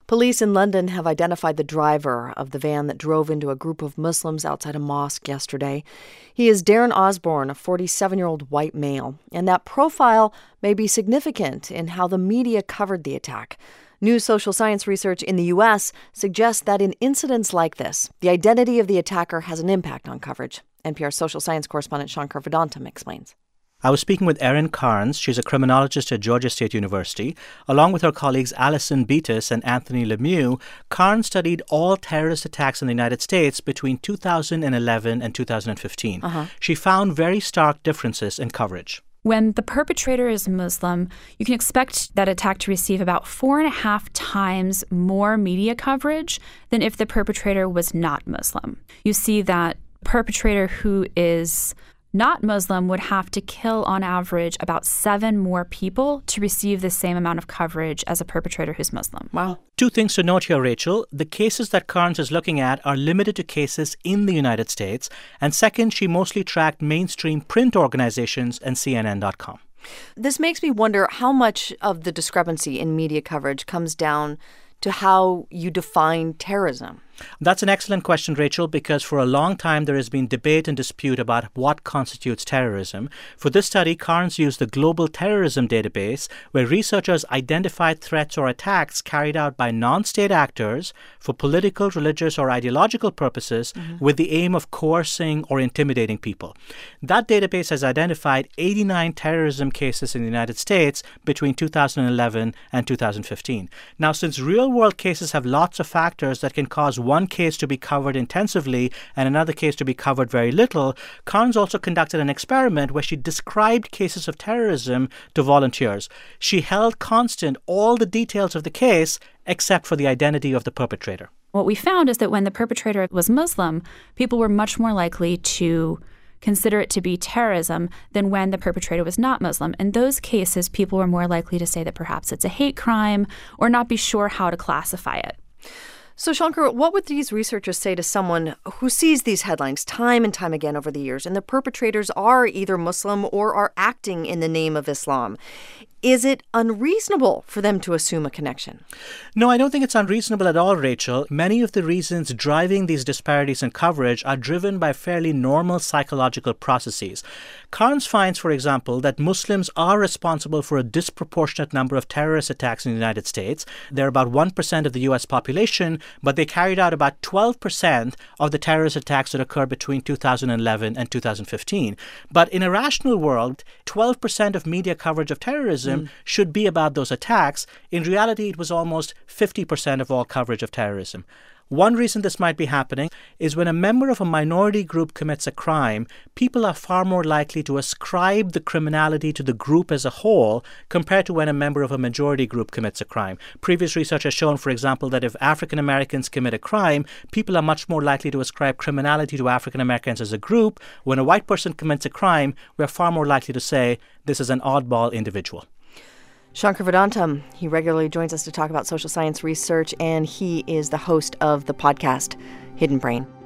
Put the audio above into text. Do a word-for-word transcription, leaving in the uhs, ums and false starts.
Police in London have identified the driver of the van that drove into a group of Muslims outside a mosque yesterday. He is Darren Osborne, a forty-seven-year-old white male, and that profile may be significant in how the media covered the attack. New social science research in the U S suggests that in incidents like this, the identity of the attacker has an impact on coverage. N P R social science correspondent Shankar Vedantam explains. I was speaking with Erin Carnes. She's a criminologist at Georgia State University. Along with her colleagues Alison Beatus and Anthony Lemieux, Carnes studied all terrorist attacks in the United States between two thousand eleven and two thousand fifteen. Uh-huh. She found very stark differences in coverage. When the perpetrator is Muslim, you can expect that attack to receive about four and a half times more media coverage than if the perpetrator was not Muslim. You see that perpetrator who is not Muslim would have to kill, on average, about seven more people to receive the same amount of coverage as a perpetrator who's Muslim. Wow. Two things to note here, Rachel. The cases that Carnes is looking at are limited to cases in the United States. And second, she mostly tracked mainstream print organizations and C N N dot com. This makes me wonder how much of the discrepancy in media coverage comes down to how you define terrorism. That's an excellent question, Rachel, because for a long time there has been debate and dispute about what constitutes terrorism. For this study, Carnes used the Global Terrorism Database, where researchers identified threats or attacks carried out by non-state actors for political, religious, or ideological purposes mm-hmm. with the aim of coercing or intimidating people. That database has identified eighty-nine terrorism cases in the United States between two thousand eleven and two thousand fifteen. Now, since real-world cases have lots of factors that can cause one case to be covered intensively and another case to be covered very little, Carnes also conducted an experiment where she described cases of terrorism to volunteers. She held constant all the details of the case except for the identity of the perpetrator. What we found is that when the perpetrator was Muslim, people were much more likely to consider it to be terrorism than when the perpetrator was not Muslim. In those cases, people were more likely to say that perhaps it's a hate crime or not be sure how to classify it. So, Shankar, what would these researchers say to someone who sees these headlines time and time again over the years, and the perpetrators are either Muslim or are acting in the name of Islam? Is it unreasonable for them to assume a connection? No, I don't think it's unreasonable at all, Rachel. Many of the reasons driving these disparities in coverage are driven by fairly normal psychological processes. Carnes finds, for example, that Muslims are responsible for a disproportionate number of terrorist attacks in the United States. They're about one percent of the U S population, but they carried out about twelve percent of the terrorist attacks that occurred between two thousand eleven and two thousand fifteen. But in a rational world, twelve percent of media coverage of terrorism Mm. should be about those attacks. In reality, it was almost fifty percent of all coverage of terrorism. One reason this might be happening is when a member of a minority group commits a crime, people are far more likely to ascribe the criminality to the group as a whole compared to when a member of a majority group commits a crime. Previous research has shown, for example, that if African Americans commit a crime, people are much more likely to ascribe criminality to African Americans as a group. When a white person commits a crime, we're far more likely to say this is an oddball individual. Shankar Vedantam, he regularly joins us to talk about social science research, and he is the host of the podcast Hidden Brain.